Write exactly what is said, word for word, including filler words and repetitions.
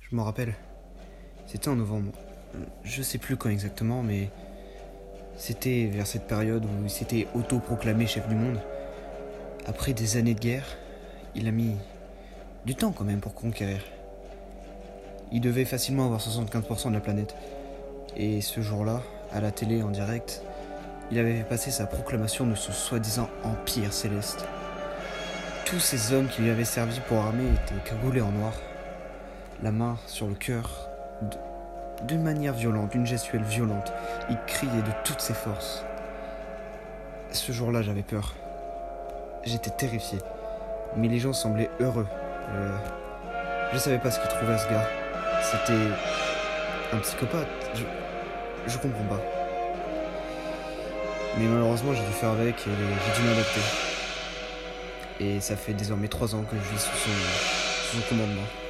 Je m'en rappelle. C'était en novembre. Je sais plus quand exactement, mais c'était vers cette période où il s'était autoproclamé chef du monde. Après des années de guerre, il a mis du temps quand même pour conquérir. Il devait facilement avoir soixante-quinze pour cent de la planète. Et ce jour-là, à la télé en direct, il avait fait passer sa proclamation de ce soi-disant empire céleste. Tous ces hommes qui lui avaient servi pour armée étaient cagoulés en noir, la main sur le cœur, de- d'une manière violente, d'une gestuelle violente. Il criait de toutes ses forces. Ce jour-là, j'avais peur. J'étais terrifié. Mais les gens semblaient heureux. Euh, je savais pas ce qu'ils trouvaient à ce gars. C'était un psychopathe. Je, je comprends pas. Mais malheureusement, j'ai dû faire avec et j'ai dû m'adapter. Et ça fait désormais trois ans que je vis sous son, sous son commandement.